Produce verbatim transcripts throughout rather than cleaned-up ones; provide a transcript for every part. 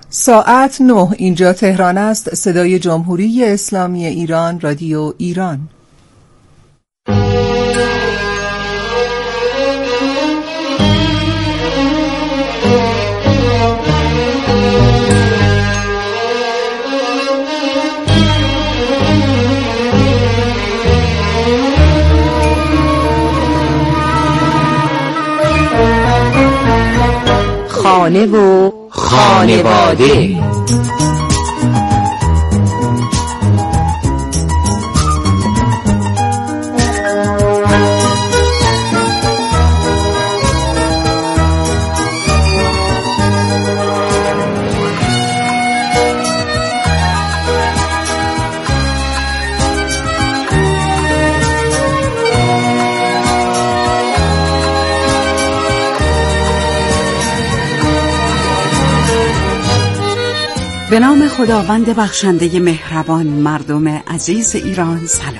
ساعت نه، اینجا تهران است. صدای جمهوری اسلامی ایران، رادیو ایران. خانه و خانواده. به نام خداوند بخشنده مهربان. مردم عزیز ایران سلام.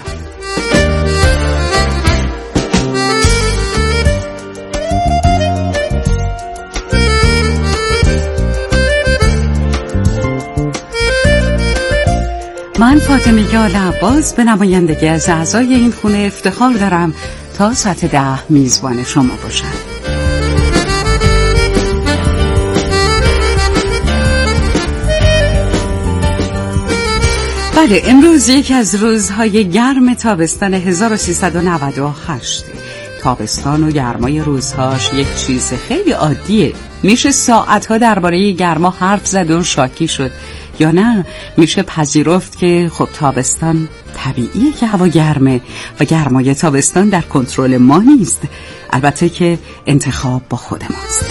من فاطمه یال عباس به نمایندگی از اعضای این خونه افتخار دارم تا ساعت ده میزبان شما باشم. بله، امروز یکی از روزهای گرم تابستان هزار و سیصد و نود و هشت. تابستان و گرمای روزهاش یک چیز خیلی عادیه. میشه ساعتها درباره گرما حرف زد و شاکی شد، یا نه میشه پذیرفت که خب تابستان طبیعیه که هوا گرمه و گرمای تابستان در کنترل ما نیست. البته که انتخاب با خود ماست.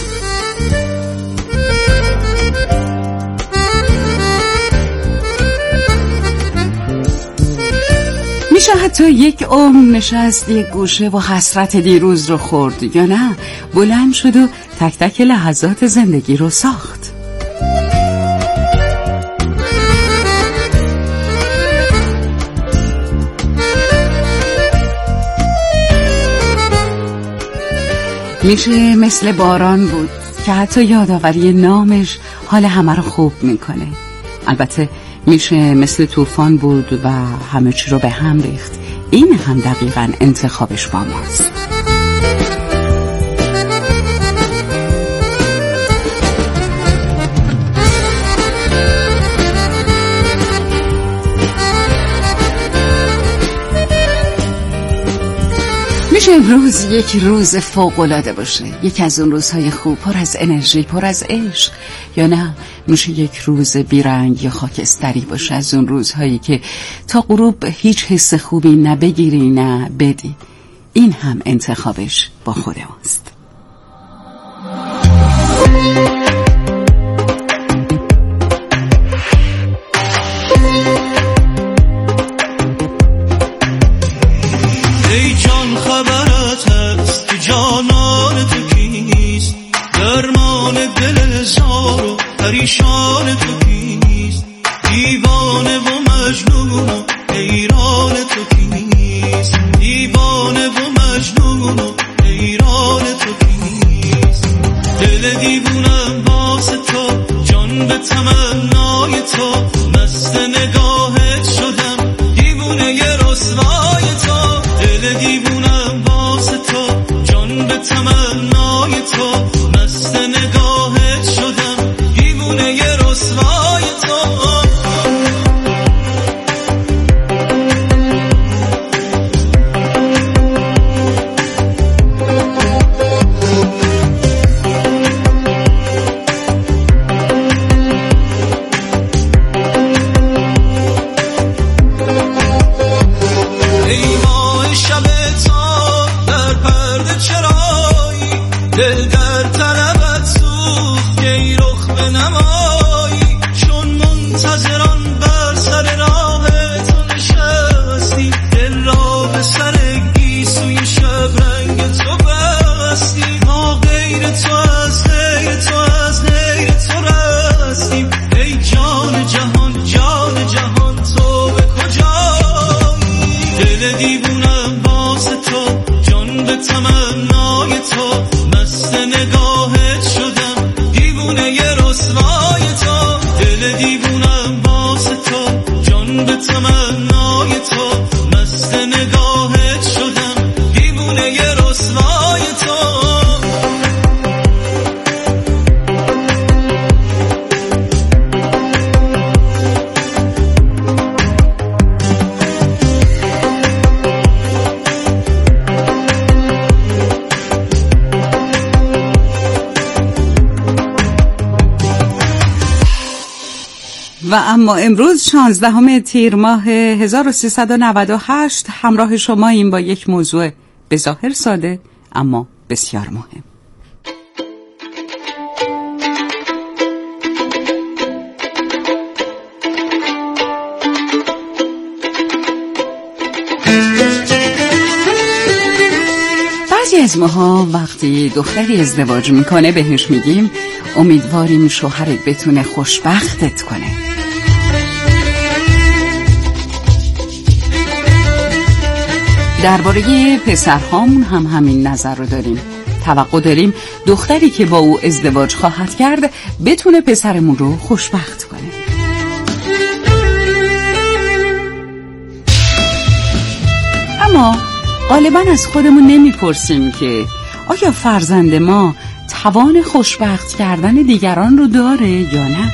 میشه حتی یک عمر نشست یک گوشه و حسرت دیروز رو خورد، یا نه بلند شد و تک تک لحظات زندگی رو ساخت. میشه مثل باران بود که حتی یادآوری نامش حال همه رو خوب میکنه. البته میشه مثل طوفان بود و همه چی رو به هم ریخت. این هم دقیقاً انتخابش با ماست. میشه امروز یک روز فوق‌العاده باشه، یک از اون روزهای خوب، پر از انرژی، پر از عشق، یا نه میشه یک روز بیرنگ یا خاکستری باشه، از اون روزهایی که تا غروب هیچ حس خوبی نه بگیری نه بدی. این هم انتخابش با خود ماست. پریشان تو کیست؟ دیوانه و مجنون و حیران تو کیست؟ دیوانه و مجنون و حیران تو کیست؟ دل دیوونم واسه تو، جان به تمنای تو، مست نگاهت شدم، دیوونه ی رسوای تو. دل دیوونم واسه تو، جان به تمنای تو، مست نگاهت شدم، دیوونه رسوای تو. تمنای تو، مست نگاهت شدم، دیوونه ی رسوای تو. و اما امروز شانزدهم تیر ماه هزار و سیصد و نود و هشت همراه شما این با یک موضوع به ظاهر ساده اما بسیار مهم. بعضی از ماها وقتی دختری ازدواج میکنه بهش میگیم امیدواریم شوهرت بتونه خوشبختت کنه. درباره پسرهامون هم همین نظر رو داریم. توقع داریم دختری که با او ازدواج خواهد کرد بتونه پسرمون رو خوشبخت کنه. اما غالبا از خودمون نمیپرسیم که آیا فرزند ما توان خوشبخت کردن دیگران رو داره یا نه؟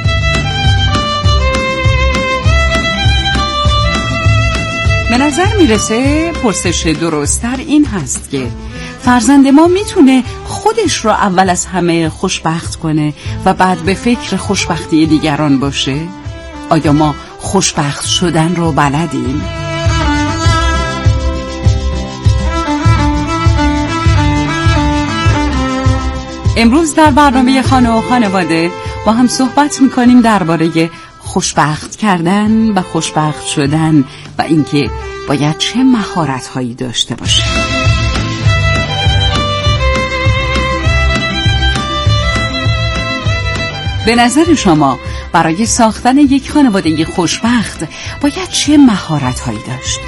به نظر میرسه پرسش درست‌تر این هست که فرزند ما میتونه خودش رو اول از همه خوشبخت کنه و بعد به فکر خوشبختی دیگران باشه؟ آیا ما خوشبخت شدن رو بلدیم؟ امروز در برنامه خانه و خانواده با هم صحبت میکنیم درباره خوشبخت کردن و خوشبخت شدن و اینکه باید چه مهارت‌هایی داشته باشه. به نظر شما برای ساختن یک خانواده خوشبخت باید چه مهارت‌هایی داشت؟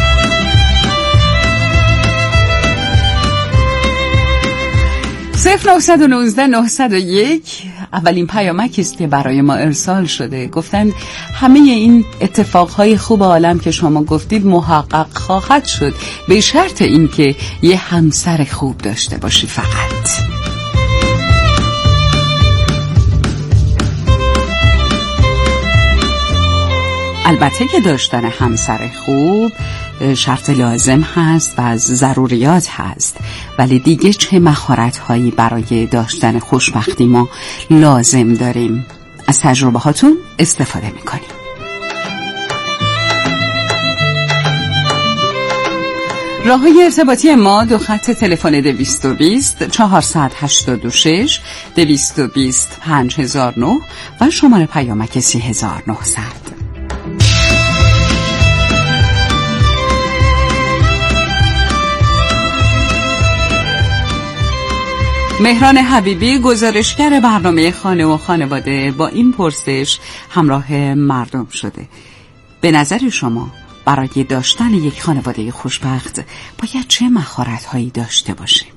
صفر نهصد و نوزده نهصد و یک اولین پیامکی است که برای ما ارسال شده. گفتند همه این اتفاقهای خوب عالم که شما گفتید محقق خواهد شد به شرط اینکه یه همسر خوب داشته باشی فقط. البته که داشتن همسر خوب شرط لازم هست و از ضروریات هست، ولی دیگه چه مهارت‌هایی برای داشتن خوشبختی ما لازم داریم؟ از تجربه هاتون استفاده میکنیم. راه‌های ارتباطی ما دو خط تلفن دویست و بیست چهارصد و هشتاد و شش دویست و بیست پنج هزار و نه و شماره پیامک سی هزار و نهصد. مهران حبیبی گزارشگر برنامه خانه و خانواده با این پرسش همراه مردم شده. به نظر شما برای داشتن یک خانواده خوشبخت باید چه مهارت‌هایی داشته باشیم؟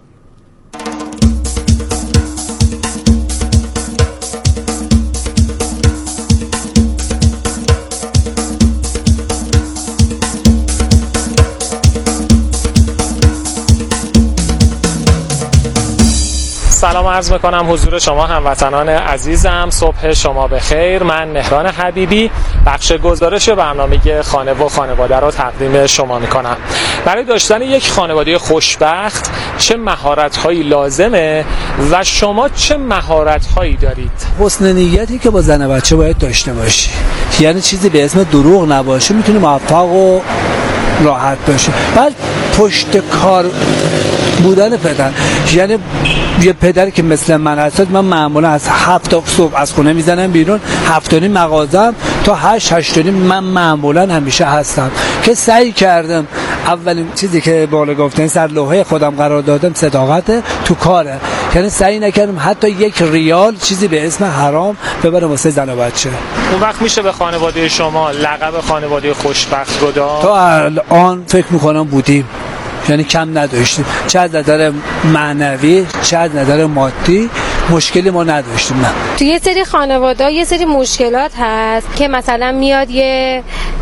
سلام عرض میکنم حضور شما هموطنان عزیزم، صبح شما بخیر. من مهران حبیبی بخش گزارش برنامه خانه و خانواده را تقدیم شما میکنم. برای داشتن یک خانواده خوشبخت چه مهارت‌هایی لازمه و شما چه مهارت‌هایی دارید؟ حسن نیتی که با زن و بچه باید داشته باشی، یعنی چیزی به اسم دروغ نباشه، میتونی موفق و راحت باشه. بعد پشت کار بودن پدر، یعنی یه پدری که مثل من هست، من معمولا از هفت صبح از خونه میزنم بیرون، هفت و نیم مغازم تا هشت هشت و نیم من معمولا همیشه هستم، که سعی کردم اولین چیزی که بالا گفتن سر لوحه خودم قرار دادم صداقت تو کاره، یعنی سعی نکردم حتی یک ریال چیزی به اسم حرام ببرم واسه زن و بچه. اون وقت میشه به خانواده شما لقب خانواده خوشبخت رو داد؟ تا الان فکر میکنم بودیم، یعنی کم نداشتیم، چه از نظر معنوی چه از نظر مادی مشکلی ما نداشتیم. نه تو یه سری خانواده یه سری مشکلات هست که مثلا میاد یه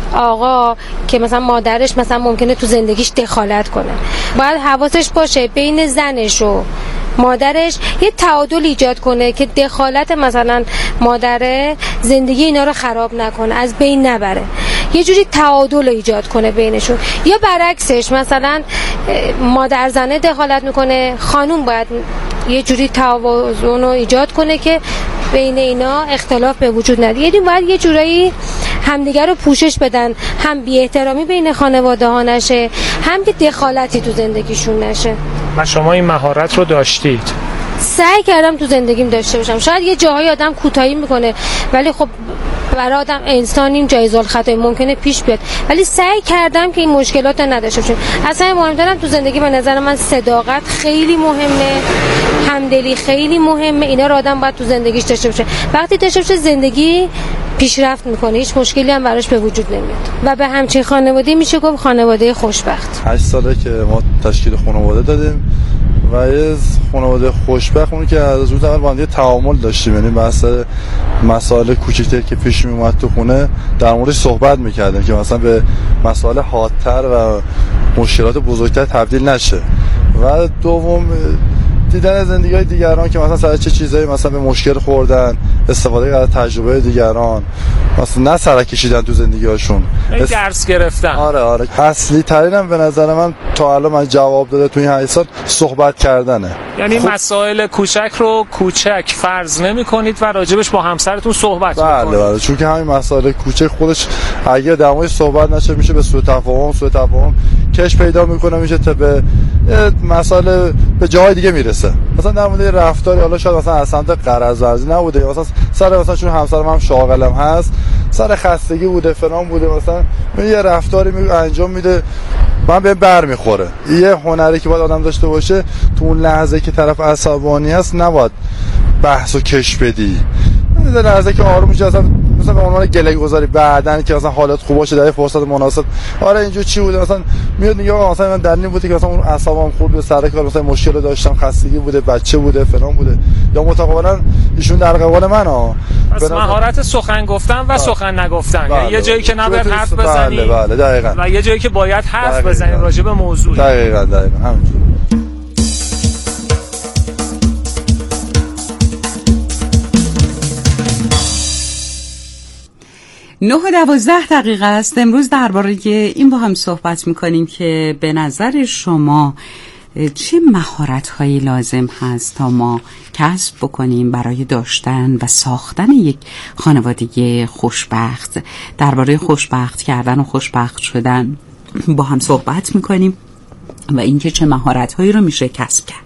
آقا که مثلا مادرش مثلا ممکنه تو زندگیش دخالت کنه، باید حواسش باشه بین زنش و مادرش یه تعادل ایجاد کنه که دخالت مثلا مادره زندگی اینا رو خراب نکنه، از بین نبره، یه جوری تعادل ایجاد کنه بینشون. یا برعکسش مثلا مادر زنه دخالت میکنه، خانوم باید یه جوری توازن رو ایجاد کنه که بین اینا اختلاف به وجود نیاد. یعنی باید یه جورایی همدیگر رو پوشش بدن، هم بی احترامی بین خانواده ها نشه، هم که دخالتی تو زندگیشون نشه. و شما این مهارت رو داشتید؟ سعی کردم تو زندگیم داشته باشم. شاید یه جاهای آدم کوتاهی میکنه، ولی خب برای آدم انسانیم، جایز الخطا ممکنه پیش بیاد، ولی سعی کردم که این مشکلات رو نداشته باشم. اصلا مهمترم تو زندگی به نظر من صداقت خیلی مهمه، همدلی خیلی مهمه. اینا رو آدم باید تو زندگیش داشته باشه. وقتی داشته باشه زندگی پیشرفت میکنه، هیچ مشکلی هم براش به وجود نمیاد و به همچین خانواده میشه گفت خانواده خوشبخت. هشت ساله که ما تشکیل خانواده دادیم و از خانواده خوشبخت اون که از روز اول با هم تعامل داشتیم، یعنی بحث مسائل کوچیک‌تر که پیش میومد تو خونه در موردش صحبت میکردیم که مثلا به مسائل حادتر و مشکلات بزرگتر تبدیل نشه. و دوم دیدن زندگی‌های دیگران که مثلا سر چه چیزایی مثلا به مشکل خوردن، استفاده از تجربه دیگران، مثلا نه سر کشیدن تو زندگی‌هاشون، اس... درس گرفتن. آره آره اصلی ترینم به نظر من تا الان من جواب داده تو این هشت سال صحبت کردنه. یعنی خب... مسائل کوچک رو کوچک فرض نمی‌کنید و راجبش با همسرتون صحبت بله می‌کنید. بله چون که همین مسائل کوچک خودش اگه در موردش صحبت نشه میشه به سوء تفاهم سوء تفاهم کش پیدا میکنه، میشه تا به مسائل به جای دیگه میرسه. مثلا در مورد رفتاری حالا شاید مثلا از سمت غرض ورزی نبوده، مثلا سر مثلا چون همسرم هم شاغلم هست سر خستگی بوده فلان بوده، مثلا یه رفتاری می انجام میده من بهم برمیخوره. یه هنری که باید آدم داشته باشه تو اون لحظه که طرف عصبانی هست نباید بحثو کش بدی، در لحظه که آروم میشه مثلا مثلا به عنوان گله گذاری بعدن که مثلا حالت خوب باشه در یه فرصت مناسب آره اینجا چی بوده مثلا میاد میگه آقا مثلا من دلیل بوده که مثلا اون اعصابم خورد به سر کار، مثلا مشکل داشتم، خستگی بوده، بچه بوده، فلان بوده، یا متقابلا ایشون در قبال من ها. پس مهارت سخن گفتن و سخن نگفتن، بله. یعنی یه جایی که نباید حرف بزنی بله بله دقیقاً و یه جایی که باید حرف بزنی راجع به موضوع. دقیقاً دقیقاً همینجوری. نه و دوازده دقیقه است. امروز درباره این با هم صحبت میکنیم که به نظر شما چه مهارت‌هایی لازم هست تا ما کسب بکنیم برای داشتن و ساختن یک خانواده خوشبخت. درباره خوشبخت کردن و خوشبخت شدن با هم صحبت میکنیم و اینکه چه مهارت‌هایی رو میشه کسب کرد.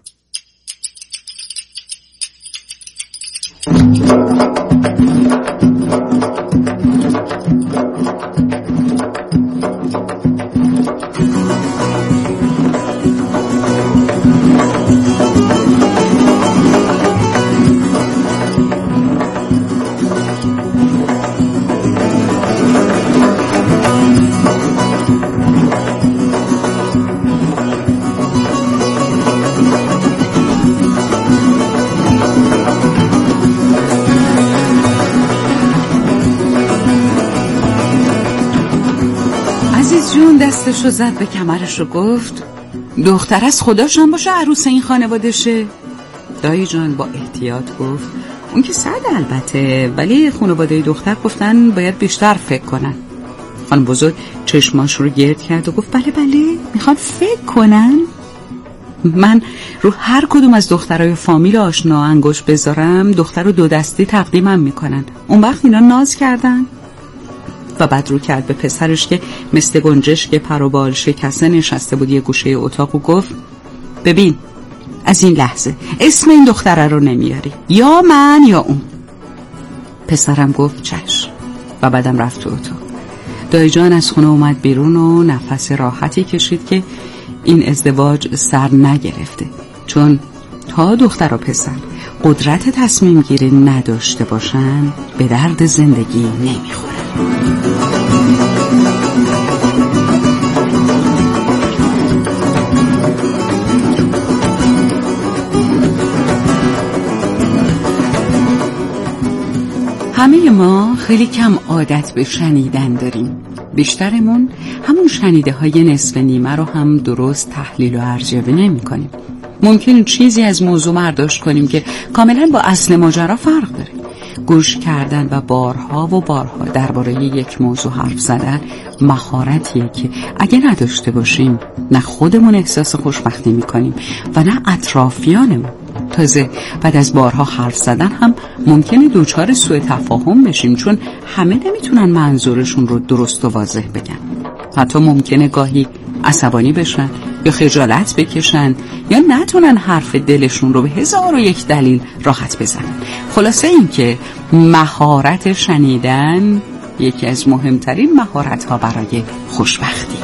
دستشو زد به کمرش و گفت دختر از خداشم باشه عروس این خانواده شه. دایی جان با احتیاط گفت اون که صد البته، ولی خانواده دختر گفتن باید بیشتر فکر کنن. خانم بزرگ چشماش رو گرد کرد و گفت بله بله میخوان فکر کنن. من رو هر کدوم از دخترای فامیل آشنا انگوش بذارم دختر رو دو دستی تقدیمم میکنن. اون وقت اینا ناز کردن و بعد رو کرد به پسرش که مثل گنجش که پر و بال شکسته نشسته بود یه گوشه اتاق و گفت ببین از این لحظه اسم این دختره رو نمیاری، یا من یا اون. پسرم گفت چشم و بعدم رفت تو اتاق. دایی جان از خونه اومد بیرون و نفس راحتی کشید که این ازدواج سر نگرفته، چون تا دختر و پسر قدرت تصمیم گیری نداشته باشن به درد زندگی نمیخورن. همه ما خیلی کم عادت به شنیدن داریم. بیشترمون همون شنیده های نصف نیمه رو هم درست تحلیل و ارزیابی نمی کنیم. ممکن چیزی از موضوع برداشت کنیم که کاملا با اصل ماجرا فرق داره. گوش کردن و بارها و بارها درباره یک موضوع حرف زدن مهارتیه که اگه نداشته باشیم نه خودمون احساس خوشبختی میکنیم و نه اطرافیانمون. تازه بعد از بارها حرف زدن هم ممکنه دوچار سوء تفاهم بشیم، چون همه نمیتونن منظورشون رو درست و واضح بگن. حتی ممکنه گاهی عصبانی بشن یا خجالت بکشن یا نتونن حرف دلشون رو به هزار و یک دلیل راحت بزنن. خلاصه این که مهارت شنیدن یکی از مهمترین مهارت‌ها برای خوشبختیه.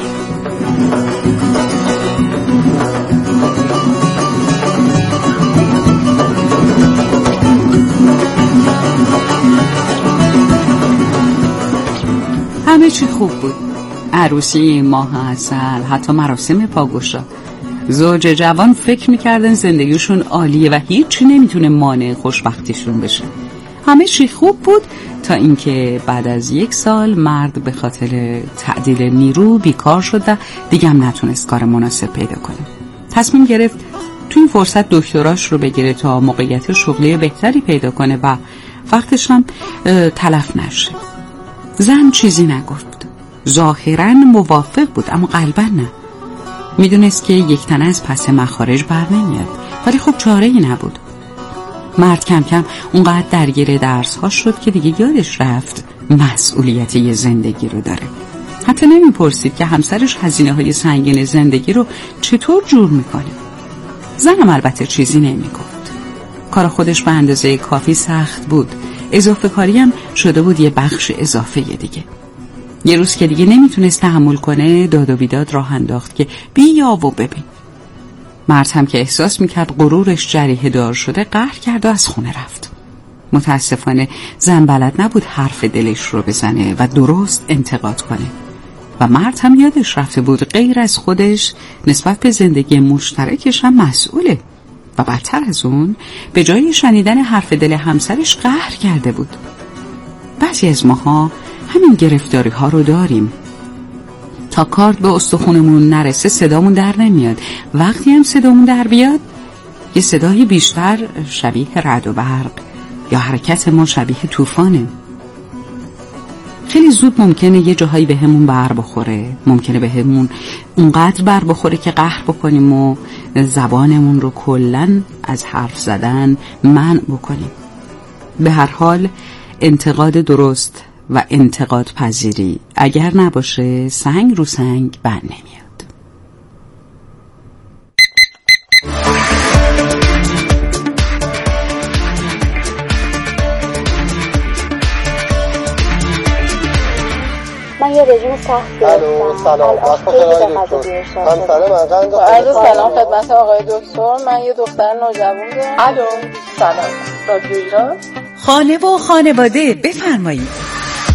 همه چی خوب بود. عروسی، ماه عسل، حتی مراسم پاگوشا. زوج جوان فکر میکردن زندگیشون عالیه و هیچی نمیتونه مانع خوشبختیشون بشه. همه چی خوب بود تا اینکه بعد از یک سال مرد به خاطر تعدیل نیرو بیکار شد و دیگه هم نتونست کار مناسب پیدا کنه. تصمیم گرفت تو این فرصت دکتراش رو بگیره تا موقعیت شغلی بهتری پیدا کنه و وقتش هم تلف نشه. زن چیزی نگفت. ظاهراً موافق بود اما قلباً نه. میدونست که یک تنه از پس مخارج بر نمیاد، ولی خب چاره‌ای نبود. مرد کم کم اونقدر درگیر درس‌ها شد که دیگه یادش رفت مسئولیت یه زندگی رو داره. حتی نمیپرسید که همسرش هزینه‌های سنگین زندگی رو چطور جور میکنه. زنم البته چیزی نمیگفت. کار خودش به اندازه کافی سخت بود. اضافه کاری هم شده بود یه بخش اضافه دیگه. یه روز که دیگه نمیتونست تحمل کنه داد و بیداد راه انداخت که بیا و ببین. مرد هم که احساس میکرد غرورش جریحه دار شده قهر کرد و از خونه رفت. متاسفانه زن بلد نبود حرف دلش رو بزنه و درست انتقاد کنه و مرد هم یادش رفته بود غیر از خودش نسبت به زندگی مشترکش هم مسئوله و بدتر از اون به جای شنیدن حرف دل همسرش قهر کرده بود. بعضی از ماها همین گرفتاری ها رو داریم. تا کارت به استخونمون نرسه صدامون در نمیاد. وقتی هم صدامون در بیاد یه صدای بیشتر شبیه رعد و برق یا حرکت ما شبیه طوفانه. خیلی زود ممکنه یه جاهایی به همون بر بخوره. ممکنه به همون اونقدر بر بخوره که قهر بکنیم و زبانمون رو کلن از حرف زدن منع بکنیم. به هر حال انتقاد درست و انتقاد پذیری اگر نباشه سنگ رو سنگ بند نمیاد. من یه رژیم سخت گرفتم. الو سلام. وقت بخیر دکتر. من سلام از قند. عرض سلام خدمت آقای دکتر. من یه دختر نوجوان دارم. الو سلام. رادیو ایران. خانه و خانواده بفرمایید.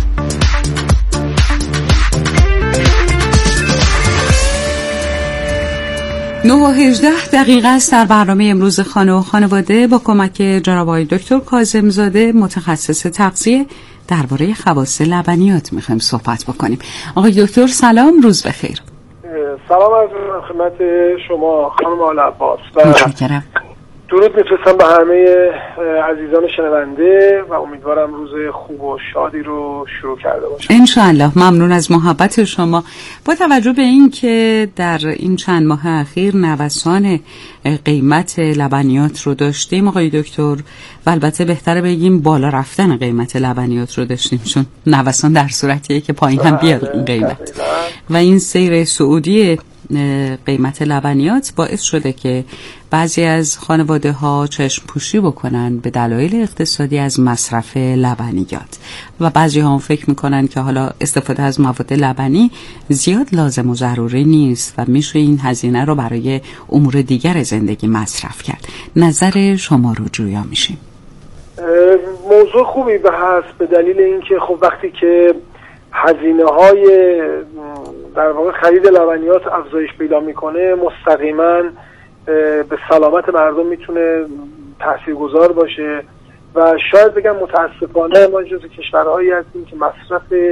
نه و هجده دقیقه است. در برنامه امروز خانه و خانواده با کمک جناب آقای دکتر کاظم زاده متخصص تغذیه درباره خواص لبنیات میخوایم صحبت بکنیم. آقای دکتر سلام، روز بخیر. سلام از خدمت شما خانم آل عباس و متشکرم. درود میفرستم به همه عزیزان شنونده و امیدوارم روز خوب و شادی رو شروع کرده باشم انشاءالله. ممنون از محبت شما. با توجه به این که در این چند ماه اخیر نوسان قیمت لبنیات رو داشتیم آقای دکتر، و البته بهتره بگیم بالا رفتن قیمت لبنیات رو داشتیم، چون نوسان در صورتیه که پایین هم بیاد این قیمت و این سیر صعودی قیمت لبنیات باعث شده که بعضی از خانواده ها چشم پوشی بکنن به دلایل اقتصادی از مصرف لبنیات و بعضی ها فکر میکنن که حالا استفاده از مواد لبنی زیاد لازم و ضروری نیست و میشه این هزینه رو برای امور دیگر زندگی مصرف کرد. نظر شما رو جویا میشیم. موضوع خوبی به هست به دلیل اینکه خب وقتی که هزینه های در واقع خرید لبنیات افزایش پیدا میکنه مستقیما به سلامت مردم میتونه تاثیرگذار باشه و شاید بگم متاسفانه ما جزو کشورهایی هستیم که مصرف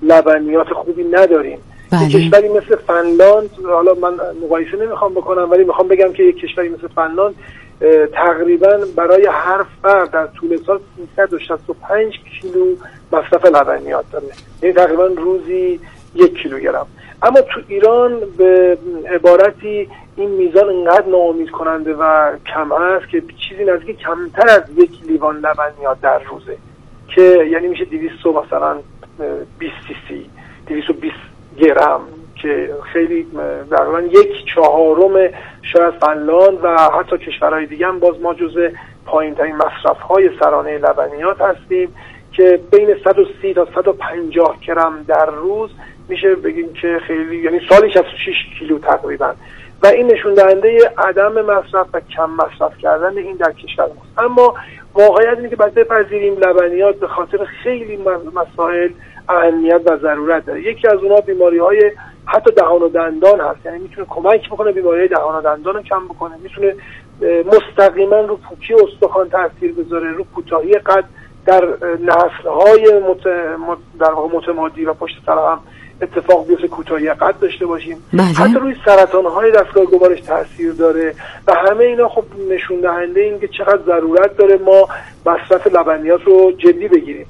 لبنیات خوبی نداریم. بله. کشوری مثل فنلاند، حالا من مقایسه نمیخوام بکنم ولی میخوام بگم که یک کشوری مثل فنلاند تقریبا برای هر فرد در طول سال سیصد و شصت و پنج کیلو مصرف لبنیات داره، یعنی تقریبا روزی یک کیلوگرم. اما تو ایران به عبارتی این میزان انقدر ناامید کننده و کم است که چیزی نزدیک کمتر از یک لیوان لبنیات در روزه، که یعنی میشه دویست مثلا بیست سی سی، دویست و بیست گرم، که خیلی تقریبا یک چهارم شاید فنلاند و حتی کشورهای دیگه هم باز ما جزو پایین ترین مصرف های سرانه لبنیات هستیم که بین صد و سی تا صد و پنجاه گرم در روز میشه بگیم که خیلی، یعنی سالی شصت و شش کیلو تقریبا، و این نشون دهنده عدم مصرف و کم مصرف کردن این در کشور ماست. اما واقعیت اینه که باید بپذیریم لبنیات به خاطر خیلی مسائل اهمیت و ضرورت داره. یکی از اونها بیماری‌های حتی دهان و دندان هست، یعنی میتونه کمک بکنه بیماری‌های دهان و دندان رو کم بکنه، میتونه مستقیما رو پوکی استخوان تاثیر بذاره، رو کوتاهی قد در نسل‌های مت... مت... در واقع متمادی و پشت سر هم اتفاق بیفته، کوتاهی قد داشته باشیم. بله. حتی روی سرطان‌های دستگاه گوارش تاثیر داره و همه اینا خب نشون دهنده این که چقدر ضرورت داره ما مصرف لبنیات رو جدی بگیریم.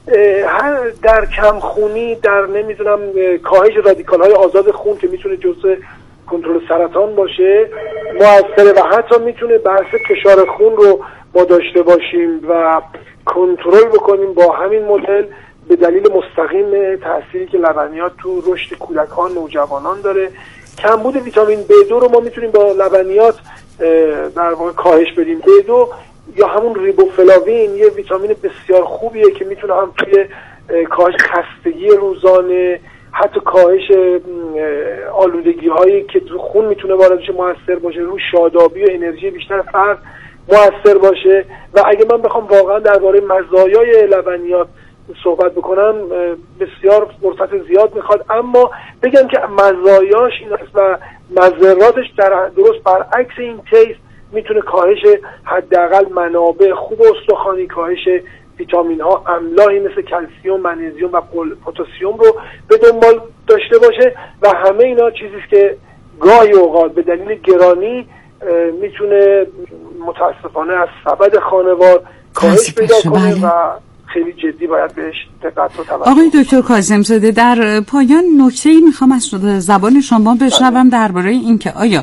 در کمخونی، در نمیدونم کاهش رادیکال‌های آزاد خون که میتونه جزء کنترل سرطان باشه موثره، و حتی میتونه بحث فشار خون رو ما داشته باشیم و کنترل بکنیم با همین مدل به دلیل مستقیم تأثیری که لبنیات تو رشد کودکان نوجوانان داره. کمبود ویتامین بی دو رو ما میتونیم با لبنیات در واقع کاهش بدیم. بی دو یا همون ریبوفلاوین یه ویتامین بسیار خوبیه که میتونه هم توی کاهش خستگی روزانه، حتی کاهش آلودگی هایی که تو خون میتونه وارد شه موثر باشه، رو شادابی و انرژی بیشتر فرد موثر باشه. و اگه من بخوام واقعا درباره مزایای لبنیات صحبت بکنم بسیار فرصت زیاد میخواد، اما بگم که مزایاش این است و مضراتش در درست برعکس این کیس میتونه کاهش حداقل منابع خوب استخوانی، کاهش ویتامین ها، املاحی مثل کلسیم، منیزیم و پتاسیم رو به دنبال داشته باشه و همه اینا چیزی است که گاهی اوقات به دلیل گرانی میتونه متاسفانه از سبد خانوار کاهش پیدا کنه. بله. و خیلی جدی باید بهش دقت و توجه. آقای دکتر کاظم‌زاده، در پایان نکته‌ای میخوام از زبان شما بشنوم درباره اینکه آیا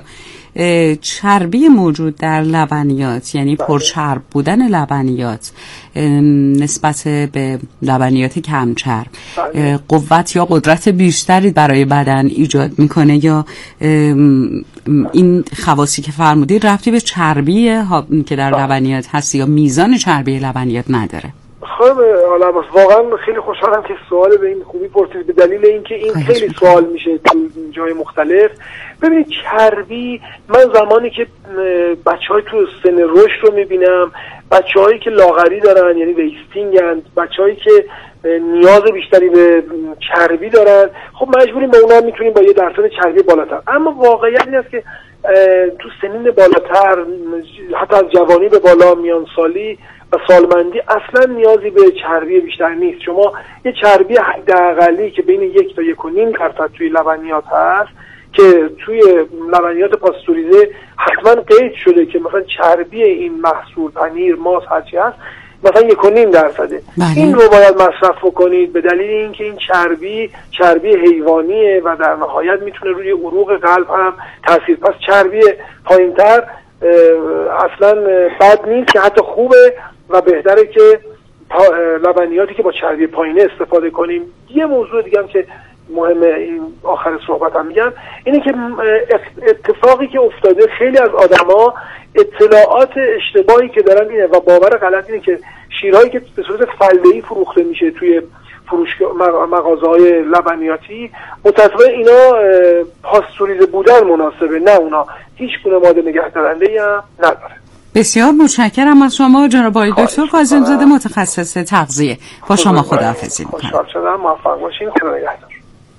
چربی موجود در لبنیات، یعنی پرچرب بودن لبنیات نسبت به لبنیات کمچرب، قوت یا قدرت بیشتری برای بدن ایجاد میکنه یا این خواصی که فرمودید ربطی به چربی که در لبنیات هست یا میزان چربی لبنیات نداره؟ خب عالم واقعا خیلی خوشحالم که سوال به این خوبی پرسید، به دلیل اینکه این خیلی سوال میشه تو جای مختلف. ببینید چربی، من زمانی که بچهای تو سن رشد رو میبینم، بچه‌هایی که لاغری دارن یعنی ویستینگن، بچه‌هایی که نیاز بیشتری به چربی دارن، خب مجبوریم با اونا میتونیم با یه درصد چربی بالاتر. اما واقعیت این است که تو سنین بالاتر، حتی از جوانی به بالا، میان سالی و سالمندی، اصلا نیازی به چربی بیشتر نیست. شما یه چربی حداقلی که بین یک تا یک و نیم درصد توی لبنیات هست که توی لبنیات پاستوریزه حتما قید شده که مثلا چربی این محصول، پنیر، ماست، هرچی هست مثلا یک و نیم درصده. این رو باید مصرف کنید به دلیل اینکه این چربی چربی حیوانیه و در نهایت میتونه روی عروق قلب هم تاثیر. پس چربی پایینتر اصلا بد نیست، که حتی خوبه و بهتره که لبنیاتی که با چربی پایینه استفاده کنیم. یه موضوع دیگه هم که مهمه این آخر صحبت هم میگم اینه که اتفاقی که افتاده، خیلی از آدما اطلاعات اشتباهی که دارن اینه و باور غلط اینه که شیرهایی که به صورت فله‌ای فروخته میشه توی فروشگاه مغازه‌های لبنیاتی، متأسفانه اینا پاستوریزه بودن مناسبه، نه اونا هیچ گونه ماده نگهدارنده‌ای هم نداره. بسیار متشکرم از شما جناب آقای دکتر کاظم‌زاده، متخصص تغذیه. با شما خداحافظی می‌کنم. خوشحال شدم، موفق باشین. خدا نگهدار.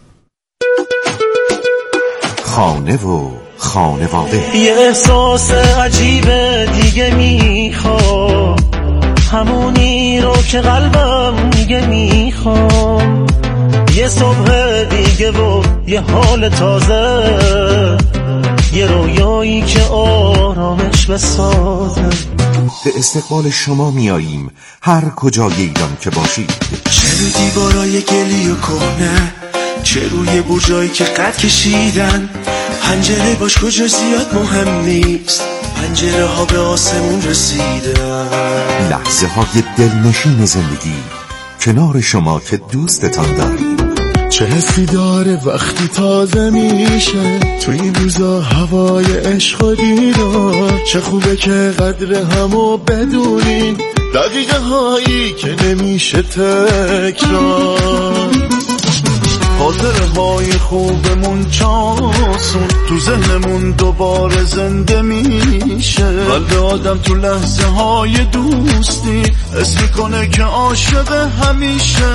خانه و خانواده. یه احساس عجیبه دیگه میخوام، همونی رو که قلبم میگه میخوام. یه صبح دیگه و یه حال تازه، یه رویایی که آرامش بسازه. به استقبال شما میاییم هر کجای ایران که باشید. چه روی دیوارای گلی و کهنه، چه روی برجایی که قد کشیدن، پنجره باش کجا زیاد مهم نیست، پنجره ها به آسمون رسیدن. لحظه های دلنشین زندگی کنار شما که دوستتان داریم. چه حسی داره وقتی تازه میشه تو این روزا هوای عشق و دیدار، چه خوبه که قدر همو بدونین، دقیقه هایی که نمیشه تکرار. حاضر های خوبمون چاسون تو ذهنمون دوباره زنده میشه. قلب آدم تو لحظه های دوستی حس میکنه که عاشق همیشه.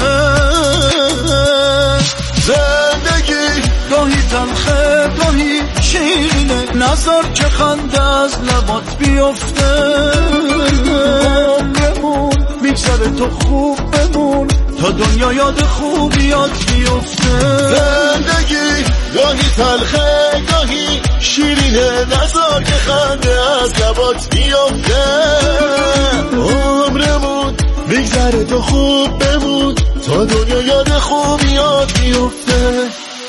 زندگی گاهی تلخه گاهی شیرینه، نظر که خنده از لبات بیفته. عمرمون میگذره تو خوب بمون تا دنیا یاد خوبیات بیفته. زندگی گاهی تلخه گاهی شیرینه، نظر که خنده از لبات بیفته. عمرمون میگذره تو خوب بمون تا دنیا یاد خوبیات بیفته.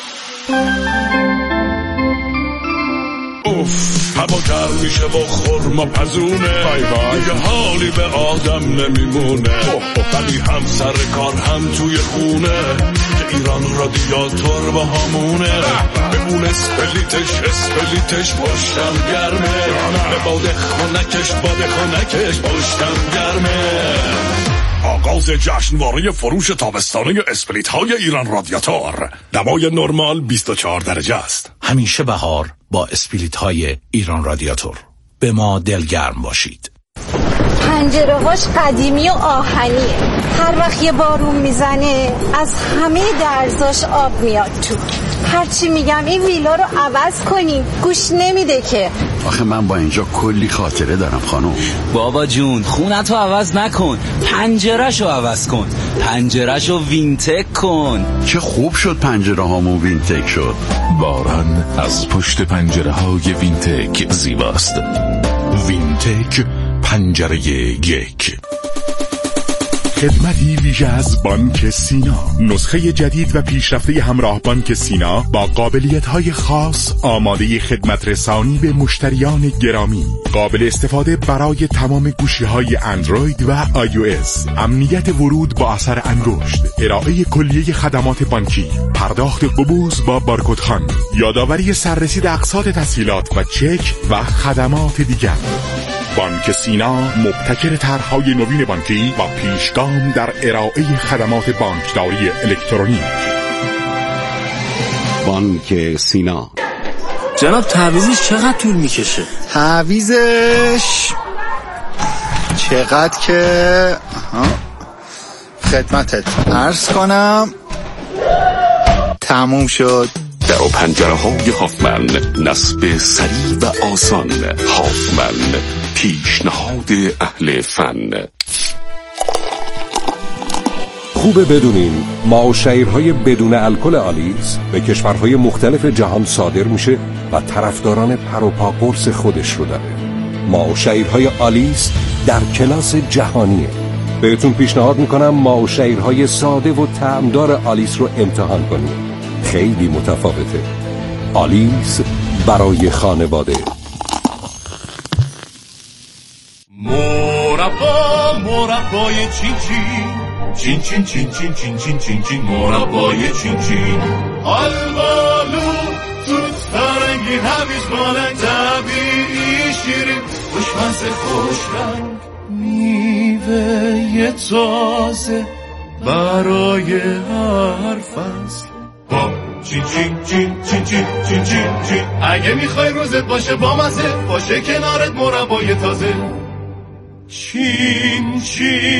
اوف هوا گرم میشه و خورما پزونه، دیگه حالی به آدم نمیمونه. ولی هم سر کار هم توی خونه که ایران رادیاتور با همونه. بمون اسپلیتش اسپلیتش پشتم گرمه، به باد خونکش باد خونکش پشتم گرمه. آغاز جشنواره فروش تابستانه اسپلیت های ایران رادیاتور. دمای نرمال بیست و چهار درجه است. همیشه بهار با اسپلیت های ایران رادیاتور. به ما دلگرم باشید. پنجره هاش قدیمی و آهنیه، هر وقت یه بارون میزنه از همه درزاش آب میاد تو. هرچی میگم این ویلا رو عوض کنیم گوش نمیده که. آخه من با اینجا کلی خاطره دارم خانم. بابا جون خونتو عوض نکن، پنجرهشو عوض کن، پنجرهشو وینتک کن. چه خوب شد پنجره هامون وینتک شد. باران از پشت پنجره های وینتک زیباست. وینتک پنجره یک. خدمتی ویژه از بانک سینا. نسخه جدید و پیشرفته همراه بانک سینا با قابلیت‌های خاص، آماده خدمت رسانی به مشتریان گرامی. قابل استفاده برای تمام گوشی‌های اندروید و آی او اس. امنیت ورود با اثر انگشت. ارائه کلیه خدمات بانکی. پرداخت قبوز با بارکدخوان. یادآوری سررسید اقساط تسهیلات و چک و خدمات دیگر. بانک سینا مبتکر طرح‌های نوین بانکی و پیشگام در ارائه خدمات بانکداری الکترونیک. بانک سینا. جناب تعویضش چقدر طول میکشه؟ تعویضش چقدر که خدمتت عرض کنم تموم شد. در و پنجره های هافمن، نصب سریع و آسان. هافمن، پیشنهاد اهل فن. خوبه بدونین ماوشیرهای بدون الکل آلیس به کشورهای مختلف جهان صادر میشه و طرفداران پر و پا قرص خودش رو داره. ماوشیرهای آلیس در کلاس جهانیه. بهتون پیشنهاد میکنم ماوشیرهای ساده و طعمدار آلیس رو امتحان کنید. خیلی متفاوته. آلیس برای خانواده. مربا مربای چین چین چین چین چین چین چین چین چین مربای چین چین آلبالو توت فرنگی همیش مالنگ طبیعی شیرین خوشمزه خوش رنگ میوه تازه برای هر فصل. با چین چین چین چین چین چین چین چین اگه میخوای روزت باشه با مزه باشه کنارت مربای تازه. چین چین